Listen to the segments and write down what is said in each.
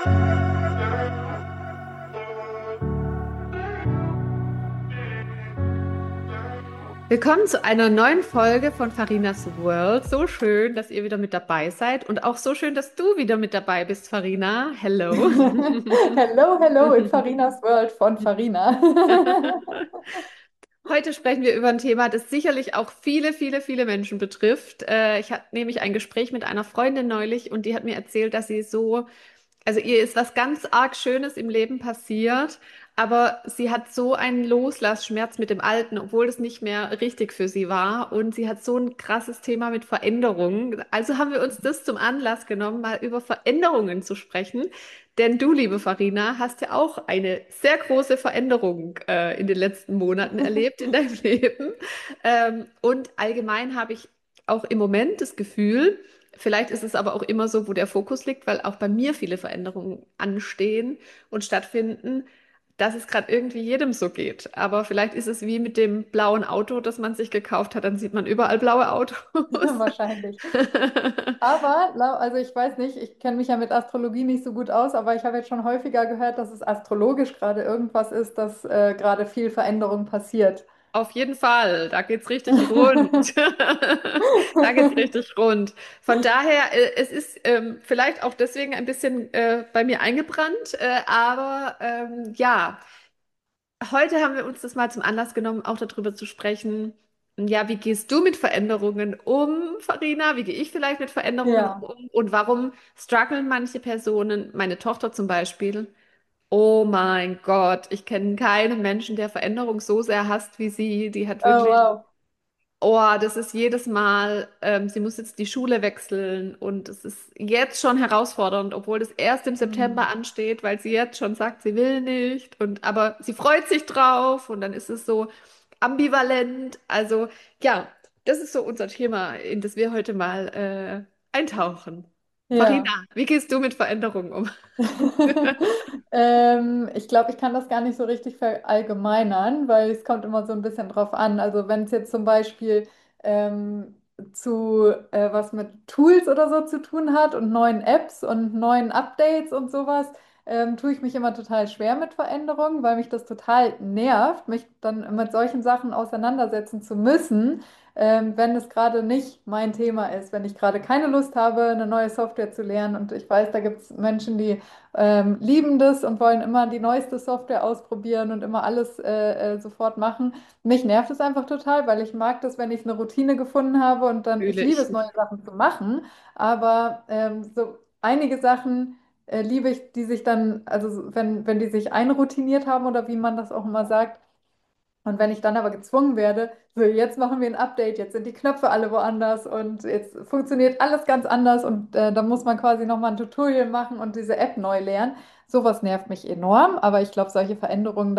Willkommen zu einer neuen Folge von Farinas World. So schön, dass ihr wieder mit dabei seid und auch so schön, dass du wieder mit dabei bist, Farina. Hello. Hello, hello in Farinas World von Farina. Heute sprechen wir über ein Thema, das sicherlich auch viele Menschen betrifft. Ich hatte nämlich ein Gespräch mit einer Freundin neulich und die hat mir erzählt, dass sie so, also ihr ist was ganz arg Schönes im Leben passiert, aber sie hat so einen Loslassschmerz mit dem Alten, obwohl es nicht mehr richtig für sie war. Und sie hat so ein krasses Thema mit Veränderungen. Also haben wir uns das zum Anlass genommen, mal über Veränderungen zu sprechen. Denn du, liebe Farina, hast ja auch eine sehr große Veränderung in den letzten Monaten erlebt in deinem Leben. Und allgemein habe ich auch im Moment das Gefühl, vielleicht ist es aber auch immer so, wo der Fokus liegt, weil auch bei mir viele Veränderungen anstehen und stattfinden, dass es gerade irgendwie jedem so geht. Aber vielleicht ist es wie mit dem blauen Auto, das man sich gekauft hat, dann sieht man überall blaue Autos. Wahrscheinlich. Aber, also ich weiß nicht, ich kenne mich ja mit Astrologie nicht so gut aus, aber ich habe jetzt schon häufiger gehört, dass es astrologisch gerade irgendwas ist, dass gerade viel Veränderung passiert. Auf jeden Fall, da geht's richtig rund. Da geht's richtig rund. Von daher, es ist vielleicht auch deswegen ein bisschen bei mir eingebrannt, aber ja, heute haben wir uns das mal zum Anlass genommen, auch darüber zu sprechen. Ja, wie gehst du mit Veränderungen um, Farina? Wie gehe ich vielleicht mit Veränderungen Ja. um? Und warum strugglen manche Personen? Meine Tochter zum Beispiel. Oh mein Gott, ich kenne keinen Menschen, der Veränderung so sehr hasst wie sie. Die hat Oh, wirklich, wow. oh, das ist jedes Mal, sie muss jetzt die Schule wechseln und es ist jetzt schon herausfordernd, obwohl das erst im Hm. September ansteht, weil sie jetzt schon sagt, sie will nicht und aber sie freut sich drauf und dann ist es so ambivalent. Also ja, das ist so unser Thema, in das wir heute mal eintauchen. Farina, Ja. wie gehst du mit Veränderungen um? Ich glaube, ich kann das gar nicht so richtig verallgemeinern, weil es kommt immer so ein bisschen drauf an. Also wenn es jetzt zum Beispiel ähm, zu was mit Tools oder so zu tun hat und neuen Apps und neuen Updates und sowas, tue ich mich immer total schwer mit Veränderungen, weil mich das total nervt, mich dann mit solchen Sachen auseinandersetzen zu müssen, wenn es gerade nicht mein Thema ist, wenn ich gerade keine Lust habe, eine neue Software zu lernen. Und ich weiß, da gibt es Menschen, die lieben das und wollen immer die neueste Software ausprobieren und immer alles sofort machen. Mich nervt es einfach total, weil ich mag das, wenn ich eine Routine gefunden habe und dann, ich Fühle liebe ich. es, neue Sachen zu machen, aber so einige Sachen liebe ich, die sich dann, also wenn die sich einroutiniert haben oder wie man das auch immer sagt, und wenn ich dann aber gezwungen werde, so jetzt machen wir ein Update, jetzt sind die Knöpfe alle woanders und jetzt funktioniert alles ganz anders und dann muss man quasi nochmal ein Tutorial machen und diese App neu lernen. Sowas nervt mich enorm, aber ich glaube, solche Veränderungen,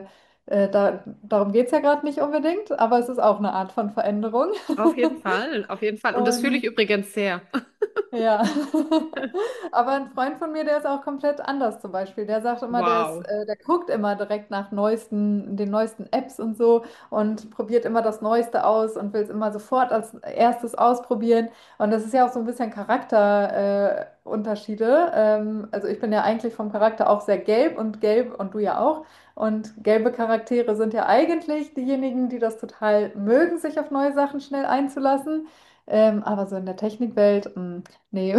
darum geht es ja gerade nicht unbedingt, aber es ist auch eine Art von Veränderung. Auf jeden Fall, auf jeden Fall. Und das fühle ich Und übrigens sehr. ja, aber ein Freund von mir, der ist auch komplett anders zum Beispiel. Der sagt immer, Wow. der guckt immer direkt nach den neuesten Apps und so und probiert immer das Neueste aus und will es immer sofort als erstes ausprobieren. Und das ist ja auch so ein bisschen Charakterunterschiede. Also ich bin ja eigentlich vom Charakter auch sehr gelb und du ja auch. Und gelbe Charaktere sind ja eigentlich diejenigen, die das total mögen, sich auf neue Sachen schnell einzulassen. Aber so in der Technikwelt, nee,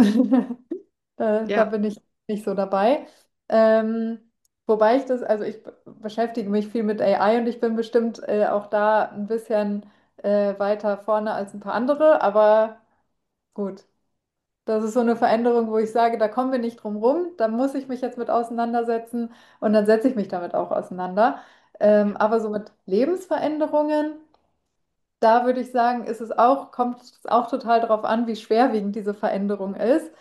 da Ja, bin ich nicht so dabei. Ähm, wobei also ich beschäftige mich viel mit AI und ich bin bestimmt auch da ein bisschen weiter vorne als ein paar andere, aber gut. Das ist so eine Veränderung, wo ich sage, da kommen wir nicht drum rum, da muss ich mich jetzt mit auseinandersetzen und dann setze ich mich damit auch auseinander. ja, Aber so mit Lebensveränderungen, da würde ich sagen, kommt es auch total darauf an, wie schwerwiegend diese Veränderung ist.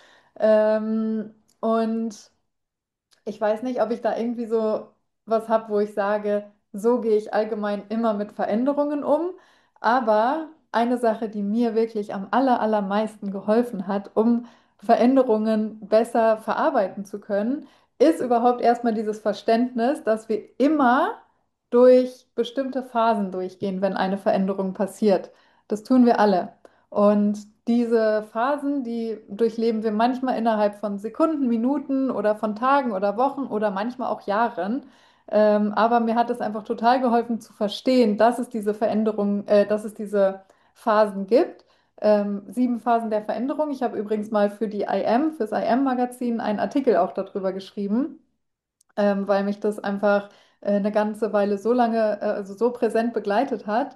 Und ich weiß nicht, ob ich da irgendwie so was habe, wo ich sage, so gehe ich allgemein immer mit Veränderungen um. Aber eine Sache, die mir wirklich am allermeisten geholfen hat, um Veränderungen besser verarbeiten zu können, ist überhaupt erstmal dieses Verständnis, dass wir immer durch bestimmte Phasen durchgehen, wenn eine Veränderung passiert. Das tun wir alle. Und diese Phasen, die durchleben wir manchmal innerhalb von Sekunden, Minuten oder von Tagen oder Wochen oder manchmal auch Jahren. Aber mir hat es einfach total geholfen zu verstehen, dass es diese Veränderung, dass es diese Phasen gibt. 7 Phasen der Veränderung. Ich habe übrigens mal für die IM, fürs IM-Magazin, einen Artikel auch darüber geschrieben, weil mich das einfach eine ganze Weile so lange, also so präsent begleitet hat.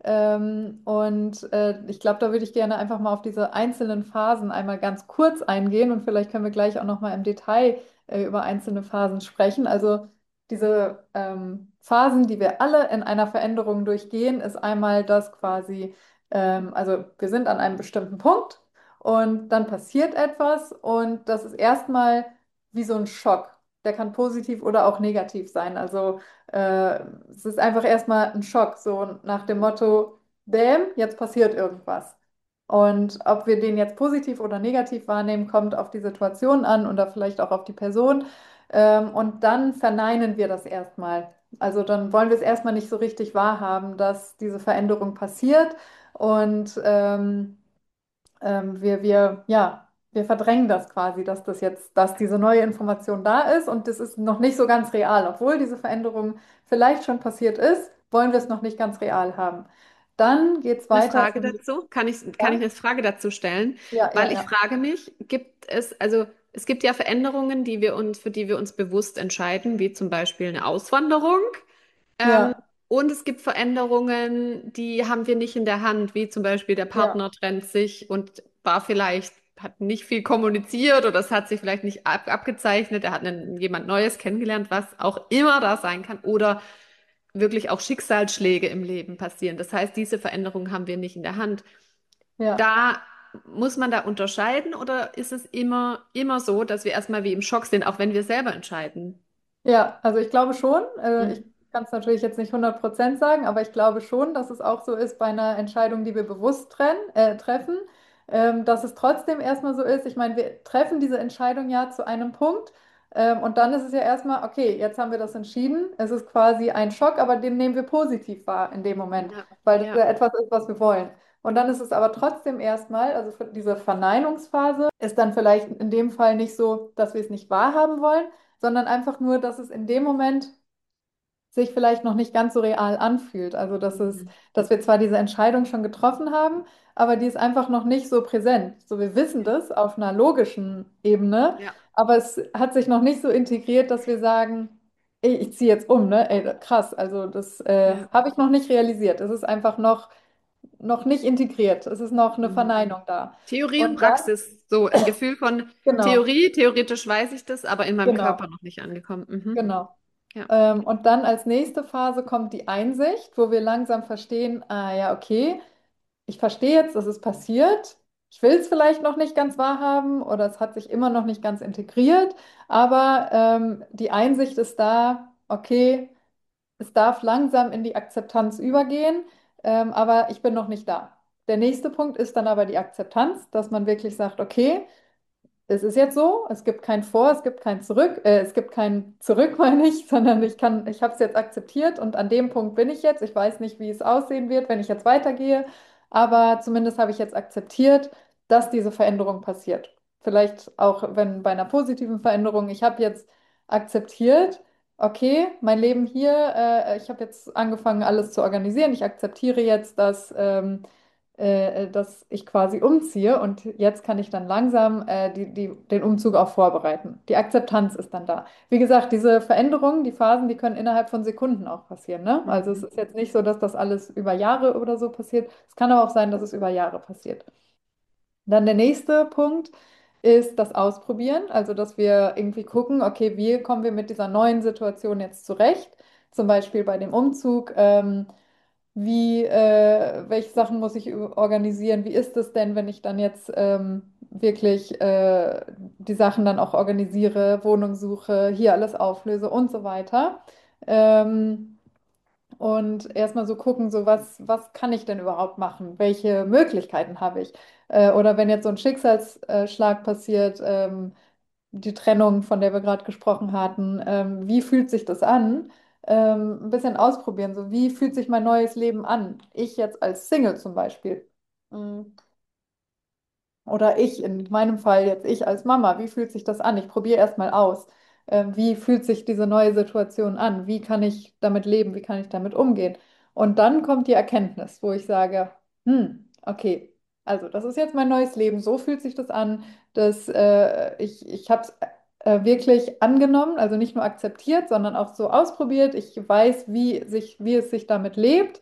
Ich glaube, da würde ich gerne einfach mal auf diese einzelnen Phasen einmal ganz kurz eingehen und vielleicht können wir gleich auch noch mal im Detail über einzelne Phasen sprechen. Also diese Phasen, die wir alle in einer Veränderung durchgehen, ist einmal das quasi, also wir sind an einem bestimmten Punkt und dann passiert etwas und das ist erstmal wie so ein Schock. Der kann positiv oder auch negativ sein. Also es ist einfach erstmal ein Schock, so nach dem Motto, Bäm, jetzt passiert irgendwas. Und ob wir den jetzt positiv oder negativ wahrnehmen, kommt auf die Situation an oder vielleicht auch auf die Person. Und dann verneinen wir das erstmal. Also dann wollen wir es erstmal nicht so richtig wahrhaben, dass diese Veränderung passiert. Und ja, wir verdrängen das quasi, dass das jetzt, dass diese neue Information da ist und das ist noch nicht so ganz real. Obwohl diese Veränderung vielleicht schon passiert ist, wollen wir es noch nicht ganz real haben. Dann geht es Eine weiter Frage zum, dazu? Kann ich ja, eine Frage dazu stellen? ja, ja, Weil ich ja, frage mich, gibt es, also es gibt ja Veränderungen, für die wir uns bewusst entscheiden, wie zum Beispiel eine Auswanderung. Ähm, ja, und es gibt Veränderungen, die haben wir nicht in der Hand, wie zum Beispiel der ja, Partner trennt sich und war vielleicht, hat nicht viel kommuniziert oder es hat sich vielleicht nicht abgezeichnet, er hat jemand Neues kennengelernt, was auch immer da sein kann. Oder wirklich auch Schicksalsschläge im Leben passieren. Das heißt, diese Veränderungen haben wir nicht in der Hand. ja. Da muss man da unterscheiden oder ist es immer so, dass wir erstmal wie im Schock sind, auch wenn wir selber entscheiden? Ja, also ich glaube schon, ich Mhm. kann es natürlich jetzt nicht 100% sagen, aber ich glaube schon, dass es auch so ist bei einer Entscheidung, die wir bewusst treffen, dass es trotzdem erstmal so ist. Ich meine, wir treffen diese Entscheidung ja zu einem Punkt, und dann ist es ja erstmal, okay, jetzt haben wir das entschieden. Es ist quasi ein Schock, aber den nehmen wir positiv wahr in dem Moment, Ja, weil das ja. ja etwas ist, was wir wollen. Und dann ist es aber trotzdem erstmal, also für diese Verneinungsphase ist dann vielleicht in dem Fall nicht so, dass wir es nicht wahrhaben wollen, sondern einfach nur, dass es in dem Moment sich vielleicht noch nicht ganz so real anfühlt. Also, Mhm. dass wir zwar diese Entscheidung schon getroffen haben, aber die ist einfach noch nicht so präsent. So, wir wissen Ja, das auf einer logischen Ebene, ja, aber es hat sich noch nicht so integriert, dass wir sagen, ey, ich ziehe jetzt um, ne? Ey, krass, also das ja. habe ich noch nicht realisiert. Es ist einfach noch nicht integriert. Es ist noch eine Mhm. Verneinung da. Theorie und Und dann, Praxis, so ein Gefühl von genau, Theorie, theoretisch weiß ich das, aber in meinem Körper genau, noch nicht angekommen. Mhm. genau. Ja. Und dann als nächste Phase kommt die Einsicht, wo wir langsam verstehen, ah ja, okay, ich verstehe jetzt, dass es passiert. Ich will es vielleicht noch nicht ganz wahrhaben oder es hat sich immer noch nicht ganz integriert, aber die Einsicht ist da, okay, es darf langsam in die Akzeptanz übergehen, aber ich bin noch nicht da. Der nächste Punkt ist dann aber die Akzeptanz, dass man wirklich sagt, okay, es ist jetzt so, es gibt kein Vor, es gibt kein Zurück, es gibt kein Zurück, meine ich, sondern ich habe es jetzt akzeptiert und an dem Punkt bin ich jetzt. Ich weiß nicht, wie es aussehen wird, wenn ich jetzt weitergehe, aber zumindest habe ich jetzt akzeptiert, dass diese Veränderung passiert. Vielleicht auch, wenn bei einer positiven Veränderung, ich habe jetzt akzeptiert, okay, mein Leben hier, ich habe jetzt angefangen, alles zu organisieren. Ich akzeptiere jetzt, dass ich quasi umziehe und jetzt kann ich dann langsam den Umzug auch vorbereiten. Die Akzeptanz ist dann da. Wie gesagt, diese Veränderungen, die Phasen, die können innerhalb von Sekunden auch passieren, ne? Also es Mhm. ist jetzt nicht so, dass das alles über Jahre oder so passiert. Es kann aber auch sein, dass es über Jahre passiert. Dann der nächste Punkt ist das Ausprobieren, also dass wir irgendwie gucken, okay, wie kommen wir mit dieser neuen Situation jetzt zurecht? Zum Beispiel bei dem Umzug. Welche Sachen muss ich organisieren? Wie ist es denn, wenn ich dann jetzt wirklich die Sachen dann auch organisiere, Wohnung suche, hier alles auflöse und so weiter? Ähm, und erstmal so gucken, so was kann ich denn überhaupt machen? Welche Möglichkeiten habe ich? Oder wenn jetzt so ein Schicksalsschlag passiert, die Trennung, von der wir gerade gesprochen hatten, wie fühlt sich das an? Ein bisschen ausprobieren, so wie fühlt sich mein neues Leben an? Ich jetzt als Single zum Beispiel. Mm. oder ich, in meinem Fall jetzt ich als Mama, wie fühlt sich das an? Ich probiere erstmal aus. Wie fühlt sich diese neue Situation an? Wie kann ich damit leben? Wie kann ich damit umgehen? Und dann kommt die Erkenntnis, wo ich sage, okay, also das ist jetzt mein neues Leben, so fühlt sich das an, dass ich habe es wirklich angenommen, also nicht nur akzeptiert, sondern auch so ausprobiert. Ich weiß, wie es sich damit lebt.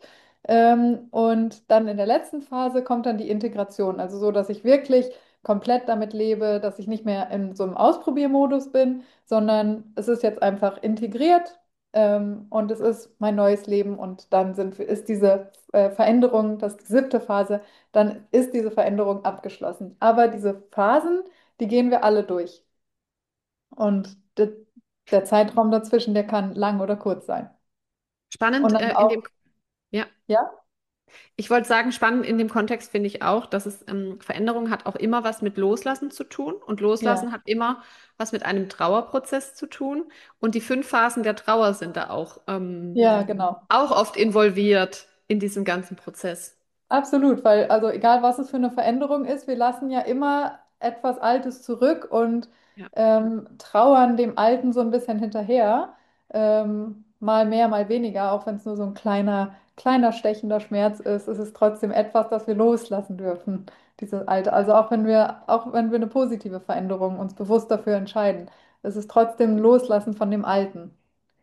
Und dann in der letzten Phase kommt dann die Integration, also so, dass ich wirklich komplett damit lebe, dass ich nicht mehr in so einem Ausprobiermodus bin, sondern es ist jetzt einfach integriert, und es ist mein neues Leben und dann ist diese Veränderung, das ist die siebte Phase, dann ist diese Veränderung abgeschlossen. Aber diese Phasen, die gehen wir alle durch und der Zeitraum dazwischen, der kann lang oder kurz sein. Und Spannend dann in dem, auch, ja. ja, Ich wollte sagen, spannend in dem Kontext finde ich auch, dass es Veränderung hat auch immer was mit Loslassen zu tun und Loslassen ja, hat immer was mit einem Trauerprozess zu tun und die 5 Phasen der Trauer sind da ja, genau. auch oft involviert in diesem ganzen Prozess. Absolut, weil also egal was es für eine Veränderung ist, wir lassen ja immer etwas Altes zurück und Ja. trauern dem Alten so ein bisschen hinterher. Mal mehr, mal weniger, auch wenn es nur so ein kleiner stechender Schmerz ist, ist es trotzdem etwas, das wir loslassen dürfen, dieses Alte. Also auch wenn wir eine positive Veränderung uns bewusst dafür entscheiden, es ist trotzdem ein Loslassen von dem Alten.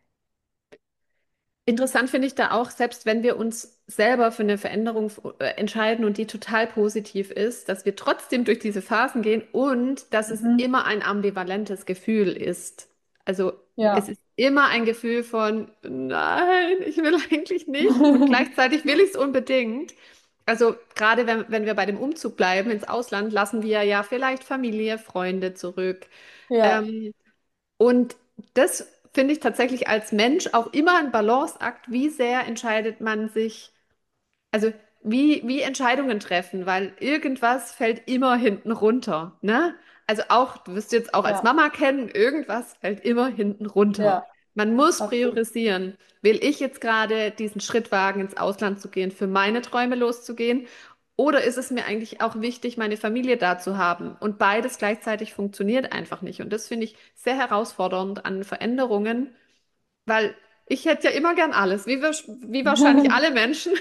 Interessant finde ich da auch, selbst wenn wir uns selber für eine Veränderung entscheiden und die total positiv ist, dass wir trotzdem durch diese Phasen gehen und dass es Mhm. immer ein ambivalentes Gefühl ist. Also es Ja. ist immer ein Gefühl von, nein, ich will eigentlich nicht und gleichzeitig will ich es unbedingt. Also gerade wenn wir bei dem Umzug bleiben ins Ausland, lassen wir ja vielleicht Familie, Freunde zurück. Ja, Ähm, und das finde ich tatsächlich als Mensch auch immer ein Balanceakt. Wie sehr entscheidet man sich, also wie Entscheidungen treffen, weil irgendwas fällt immer hinten runter, ne? Also auch, du wirst jetzt auch als ja, Mama kennen, irgendwas fällt immer hinten runter. ja, Man muss absolut. priorisieren. Will ich jetzt gerade diesen Schritt wagen, ins Ausland zu gehen, für meine Träume loszugehen? Oder ist es mir eigentlich auch wichtig, meine Familie da zu haben? Und beides gleichzeitig funktioniert einfach nicht. Und das finde ich sehr herausfordernd an Veränderungen, weil ich hätte ja immer gern alles, wie wahrscheinlich alle Menschen.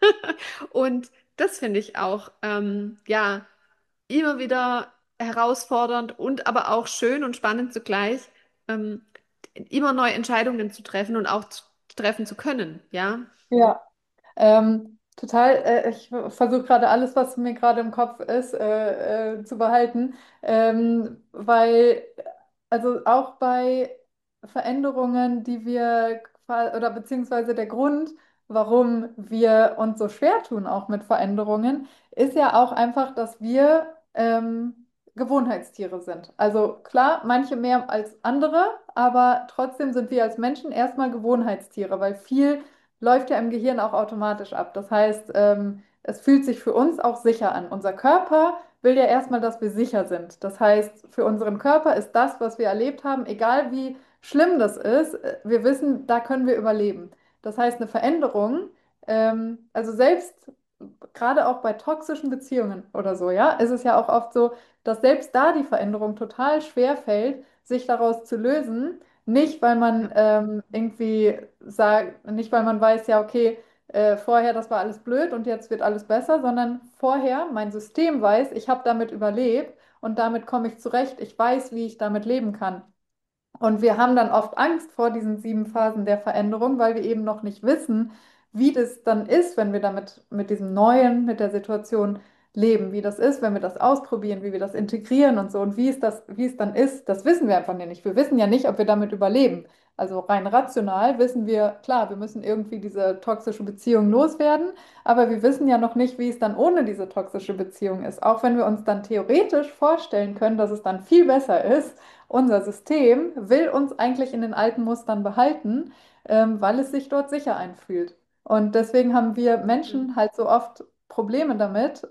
Und das finde ich auch, ja, immer wieder herausfordernd und aber auch schön und spannend zugleich, ähm, immer neue Entscheidungen zu treffen und auch treffen zu können, ja. Ja. Total, ich versuche gerade alles, was mir gerade im Kopf ist, zu behalten, weil, also auch bei Veränderungen, oder beziehungsweise der Grund, warum wir uns so schwer tun, auch mit Veränderungen, ist ja auch einfach, dass wir Gewohnheitstiere sind. Also klar, manche mehr als andere, aber trotzdem sind wir als Menschen erstmal Gewohnheitstiere, weil viel läuft ja im Gehirn auch automatisch ab. Das heißt, es fühlt sich für uns auch sicher an. Unser Körper will ja erstmal, dass wir sicher sind. Das heißt, für unseren Körper ist das, was wir erlebt haben, egal wie schlimm das ist, wir wissen, da können wir überleben. Das heißt, eine Veränderung, also selbst gerade auch bei toxischen Beziehungen oder so, ja, ist es ja auch oft so, dass selbst da die Veränderung total schwer fällt, sich daraus zu lösen. Nicht, weil Ja. man irgendwie sagt, nicht, weil man weiß, ja, okay, vorher, das war alles blöd und jetzt wird alles besser, sondern vorher, mein System weiß, ich habe damit überlebt und damit komme ich zurecht. Ich weiß, wie ich damit leben kann. Und wir haben dann oft Angst vor diesen 7 Phasen der Veränderung, weil wir eben noch nicht wissen, wie das dann ist, wenn wir mit diesem Neuen, mit der Situation leben, wie das ist, wenn wir das ausprobieren, wie wir das integrieren und so. Und wie es dann ist, das wissen wir einfach nicht. Wir wissen ja nicht, ob wir damit überleben. Also rein rational wissen wir, klar, wir müssen irgendwie diese toxische Beziehung loswerden, aber wir wissen ja noch nicht, wie es dann ohne diese toxische Beziehung ist. Auch wenn wir uns dann theoretisch vorstellen können, dass es dann viel besser ist, unser System will uns eigentlich in den alten Mustern behalten, weil es sich dort sicher einfühlt. Und deswegen haben wir Mhm. Menschen halt so oft Probleme damit,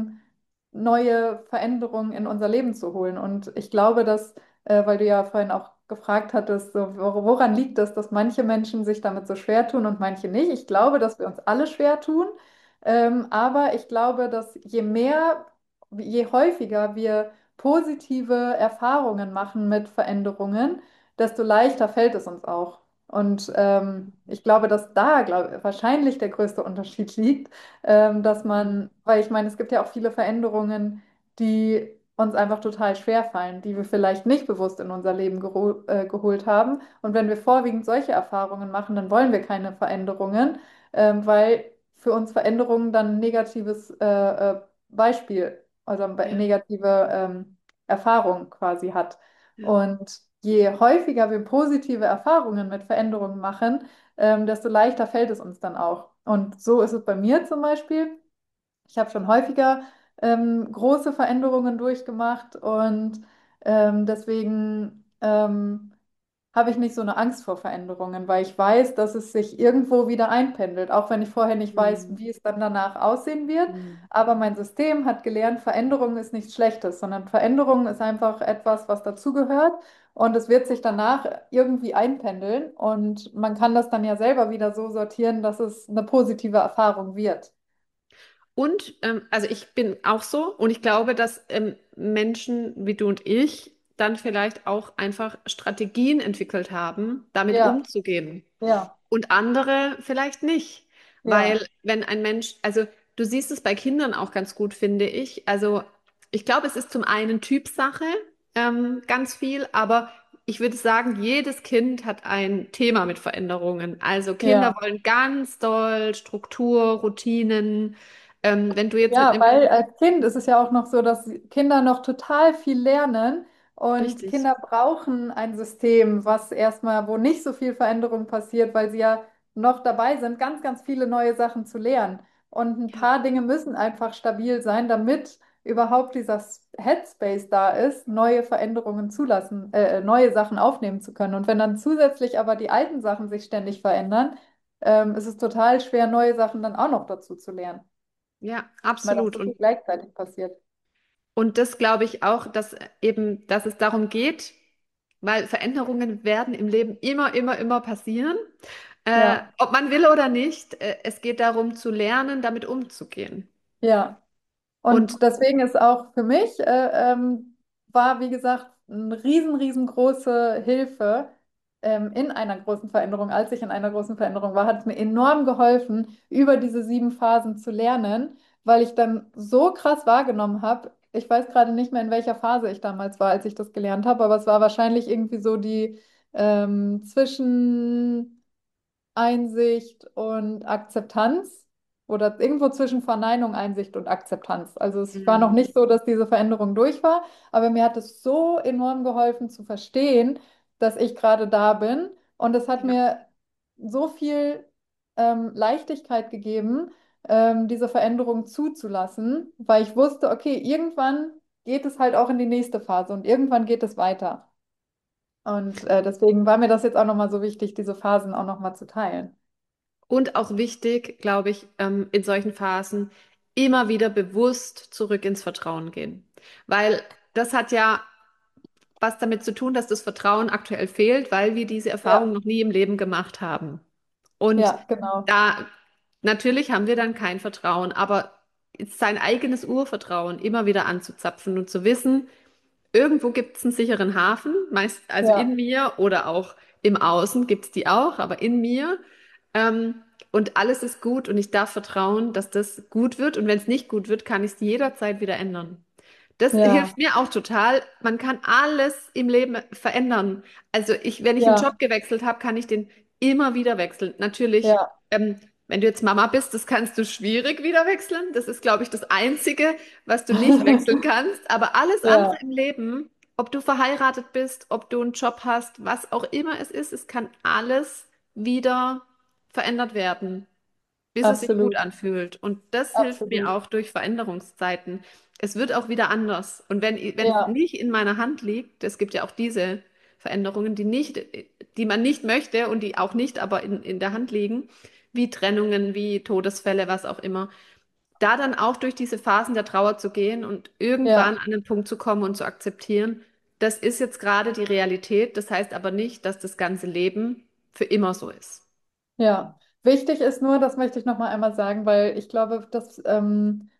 neue Veränderungen in unser Leben zu holen. Und ich glaube, weil du ja vorhin auch gefragt hattest, so, woran liegt es, dass manche Menschen sich damit so schwer tun und manche nicht? Ich glaube, dass wir uns alle schwer tun. Aber ich glaube, dass je mehr je häufiger wir positive Erfahrungen machen mit Veränderungen, desto leichter fällt es uns auch. Und ich glaube, dass da wahrscheinlich der größte Unterschied liegt, dass Mhm. man, weil ich meine, es gibt ja auch viele Veränderungen, die uns einfach total schwer fallen, die wir vielleicht nicht bewusst in unser Leben geholt haben. Und wenn wir vorwiegend solche Erfahrungen machen, dann wollen wir keine Veränderungen, weil für uns Veränderungen dann ein negatives Beispiel, also eine Ja, negative Erfahrung quasi hat. ja. Und je häufiger wir positive Erfahrungen mit Veränderungen machen, desto leichter fällt es uns dann auch. Und so ist es bei mir zum Beispiel. Ich habe schon häufiger große Veränderungen durchgemacht und deswegen habe ich nicht so eine Angst vor Veränderungen, weil ich weiß, dass es sich irgendwo wieder einpendelt, auch wenn ich vorher nicht weiß, Mhm. wie es dann danach aussehen wird. Mhm. Aber mein System hat gelernt, Veränderung ist nichts Schlechtes, sondern Veränderung ist einfach etwas, was dazugehört und es wird sich danach irgendwie einpendeln und man kann das dann ja selber wieder so sortieren, dass es eine positive Erfahrung wird. Und also ich bin auch so und ich glaube, dass Menschen wie du und ich dann vielleicht auch einfach Strategien entwickelt haben, damit Ja, umzugehen. ja, Und andere vielleicht nicht. ja, Weil wenn ein Mensch, also du siehst es bei Kindern auch ganz gut, finde ich. Also ich glaube, es ist zum einen Typsache, ganz viel, aber ich würde sagen, jedes Kind hat ein Thema mit Veränderungen. Also Kinder ja. wollen ganz doll Struktur, Routinen. Wenn du jetzt mit Ja, einem weil Kind, als Kind ist es ja auch noch so, dass Kinder noch total viel lernen und richtig, Kinder brauchen ein System, was erstmal, wo nicht so viel Veränderung passiert, weil sie ja noch dabei sind, ganz, ganz viele neue Sachen zu lernen. Und ein ja. paar Dinge müssen einfach stabil sein, damit überhaupt dieser Headspace da ist, neue Veränderungen zulassen, neue Sachen aufnehmen zu können. Und wenn dann zusätzlich aber die alten Sachen sich ständig verändern, ist es total schwer, neue Sachen dann auch noch dazu zu lernen, Ja, weil das absolut. so viel gleichzeitig passiert. Und das glaube ich auch, dass eben, dass es darum geht, weil Veränderungen werden im Leben immer passieren. Ja, Ob man will oder nicht, es geht darum zu lernen, damit umzugehen. ja. Und Und deswegen ist auch für mich, war, wie gesagt, eine riesengroße Hilfe in einer großen Veränderung. Als ich in einer großen Veränderung war, hat es mir enorm geholfen, über diese 7 Phasen zu lernen, weil ich dann so krass wahrgenommen habe. Ich weiß gerade nicht mehr, in welcher Phase ich damals war, als ich das gelernt habe, aber es war wahrscheinlich irgendwie so die zwischen Einsicht und Akzeptanz oder irgendwo zwischen Verneinung, Einsicht und Akzeptanz. Also es war noch mm, nicht so, dass diese Veränderung durch war, aber mir hat es so enorm geholfen zu verstehen, dass ich gerade da bin und es hat ja. mir so viel Leichtigkeit gegeben, diese Veränderung zuzulassen, weil ich wusste, okay, irgendwann geht es halt auch in die nächste Phase und irgendwann geht es weiter. Und deswegen war mir das jetzt auch nochmal so wichtig, diese Phasen auch nochmal zu teilen. Und auch wichtig, glaube ich, in solchen Phasen immer wieder bewusst zurück ins Vertrauen gehen. Weil das hat ja was damit zu tun, dass das Vertrauen aktuell fehlt, weil wir diese Erfahrung Ja, noch nie im Leben gemacht haben. Und ja, genau. da natürlich haben wir dann kein Vertrauen, aber sein eigenes Urvertrauen immer wieder anzuzapfen und zu wissen, irgendwo gibt es einen sicheren Hafen, meist also in Ja, mir oder auch im Außen gibt es die auch, aber in mir. Ähm, und alles ist gut und ich darf vertrauen, dass das gut wird. Und wenn es nicht gut wird, kann ich es jederzeit wieder ändern. Das hilft ja, mir auch total. Man kann alles im Leben verändern. Also ich, wenn ich einen Job ja, gewechselt habe, kann ich den immer wieder wechseln. Natürlich, ja, wenn du jetzt Mama bist, das kannst du schwierig wieder wechseln. Das ist, glaube ich, das Einzige, was du nicht wechseln kannst. Aber alles andere ja, im Leben, ob du verheiratet bist, ob du einen Job hast, was auch immer es ist, es kann alles wieder verändert werden, bis es sich gut absolut, anfühlt. Und das hilft mir absolut. auch durch Veränderungszeiten. Es wird auch wieder anders. Und wenn es Ja, nicht in meiner Hand liegt, es gibt ja auch diese Veränderungen, die man nicht möchte und die auch nicht aber in der Hand liegen, wie Trennungen, wie Todesfälle, was auch immer, da dann auch durch diese Phasen der Trauer zu gehen und irgendwann ja, an den Punkt zu kommen und zu akzeptieren, das ist jetzt gerade die Realität. Das heißt aber nicht, dass das ganze Leben für immer so ist. ja. Wichtig ist nur, das möchte ich noch mal einmal sagen, weil ich glaube, dass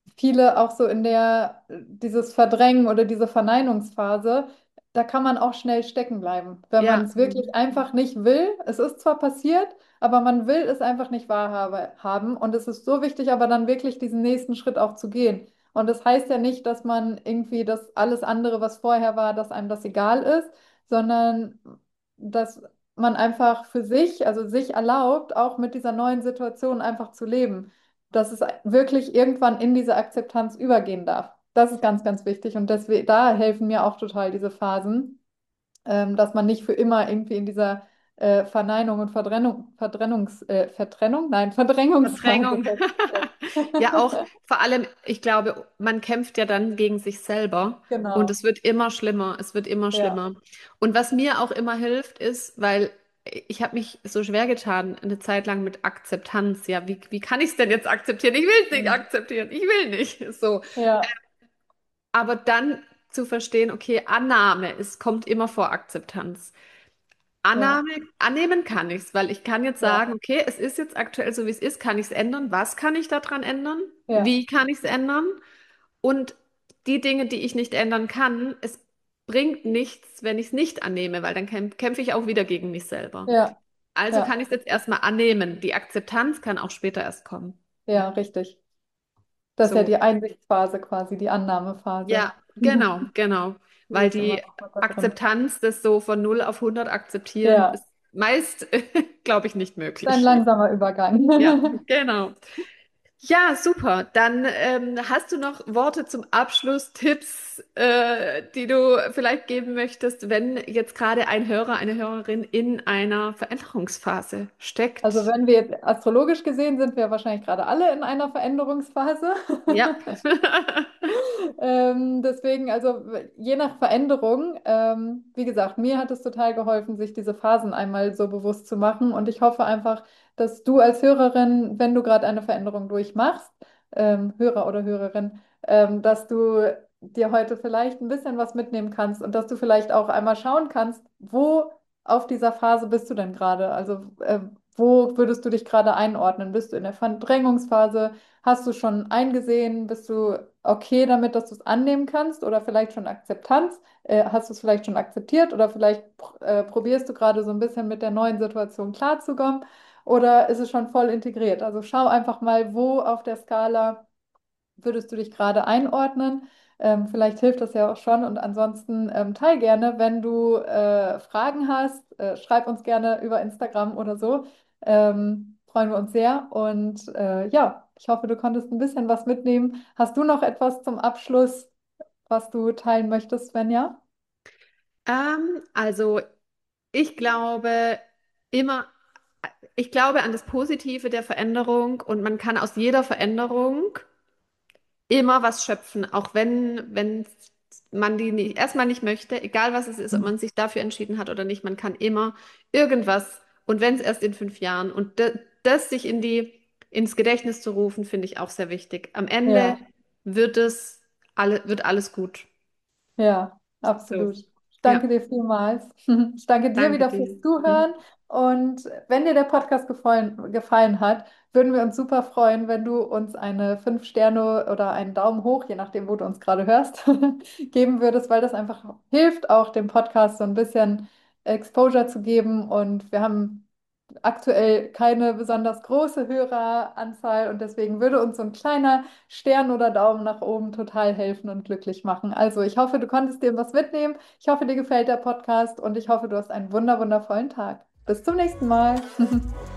viele auch so in dieses Verdrängen oder diese Verneinungsphase, da kann man auch schnell stecken bleiben, wenn man Ja, es wirklich einfach nicht will. Es ist zwar passiert, aber man will es einfach nicht haben. Und es ist so wichtig, aber dann wirklich diesen nächsten Schritt auch zu gehen. Und das heißt ja nicht, dass man irgendwie das alles andere, was vorher war, dass einem das egal ist, sondern dass man einfach für sich, also sich erlaubt, auch mit dieser neuen Situation einfach zu leben, dass es wirklich irgendwann in diese Akzeptanz übergehen darf. Das ist ganz, ganz wichtig und deswegen, da helfen mir auch total diese Phasen, dass man nicht für immer irgendwie in dieser Verneinung und Verdrängungsphase Verdrängung. feststeckt. Ja, auch vor allem, ich glaube, man kämpft ja dann gegen sich selber und Genau, es wird immer schlimmer, es wird immer ja. schlimmer. Und was mir auch immer hilft, ist, weil ich habe mich so schwer getan, eine Zeit lang mit Akzeptanz. Ja, wie kann ich es denn jetzt akzeptieren? Ich will es nicht Mhm. akzeptieren, ich will nicht. So. Ja, Aber dann zu verstehen, okay, Annahme, es kommt immer vor Akzeptanz. ja, Annahme, annehmen kann ich es, weil ich kann jetzt ja, sagen, okay, es ist jetzt aktuell so, wie es ist, kann ich es ändern? Was kann ich daran ändern? ja, Wie kann ich es ändern? Und die Dinge, die ich nicht ändern kann, es bringt nichts, wenn ich es nicht annehme, weil dann kämpfe ich auch wieder gegen mich selber. ja, Also kann ja, ich es jetzt erstmal annehmen. Die Akzeptanz kann auch später erst kommen. ja, richtig. Das ist ja So. die Einsichtsphase quasi, die Annahmephase. Ja, genau, genau. Die Weil ist immer die noch mal da drin. Akzeptanz, das so von 0 auf 100 akzeptieren, Ja, ist meist, glaube ich, nicht ist ein möglich. langsamer Übergang. Ja, genau. Ja, super. Dann hast du noch Worte zum Abschluss, Tipps, die du vielleicht geben möchtest, wenn jetzt gerade ein Hörer, eine Hörerin in einer Veränderungsphase Also steckt? wenn wir jetzt astrologisch gesehen sind, wir wahrscheinlich gerade alle in einer Veränderungsphase. Ja. Deswegen, also je nach Veränderung, wie gesagt, mir hat es total geholfen, sich diese Phasen einmal so bewusst zu machen. Und ich hoffe einfach, dass du als Hörerin, wenn du gerade eine Veränderung durchmachst, Hörer oder Hörerin, dass du dir heute vielleicht ein bisschen was mitnehmen kannst und dass du vielleicht auch einmal schauen kannst, wo auf dieser Phase bist du denn gerade? Also wo würdest du dich gerade einordnen? Bist du in der Verdrängungsphase? Hast du schon eingesehen? Bist du okay damit, dass du es annehmen kannst? Oder vielleicht schon Akzeptanz? Hast du es vielleicht schon akzeptiert? Oder vielleicht probierst du gerade so ein bisschen mit der neuen Situation klarzukommen? Oder ist es schon voll integriert? Also schau einfach mal, wo auf der Skala würdest du dich gerade einordnen? Vielleicht hilft das ja auch schon. Und ansonsten teil gerne, wenn du Fragen hast, schreib uns gerne über Instagram oder so. Freuen wir uns sehr. Und ja, ich hoffe, du konntest ein bisschen was mitnehmen. Hast du noch etwas zum Abschluss, was du teilen möchtest, Svenja? Also ich glaube immer, ich glaube an das Positive der Veränderung und man kann aus jeder Veränderung immer was schöpfen, auch wenn man die nicht, erstmal nicht möchte, egal was es ist, ob man sich dafür entschieden hat oder nicht, man kann immer irgendwas und wenn es erst in 5 Jahren und das sich ins Gedächtnis zu rufen, finde ich auch sehr wichtig. Am Ende Ja. wird alles gut. Ja, So, absolut. Ich ja, danke dir vielmals. Ich danke dir danke wieder dir. fürs Zuhören. Und wenn dir der Podcast gefallen hat, würden wir uns super freuen, wenn du uns eine 5 Sterne oder einen Daumen hoch, je nachdem, wo du uns gerade hörst, geben würdest, weil das einfach hilft, auch dem Podcast so ein bisschen Exposure zu geben. Und wir haben aktuell keine besonders große Höreranzahl und deswegen würde uns so ein kleiner Stern oder Daumen nach oben total helfen und glücklich machen. Also ich hoffe, du konntest dir was mitnehmen. Ich hoffe, dir gefällt der Podcast und ich hoffe, du hast einen wundervollen Tag. Bis zum nächsten Mal.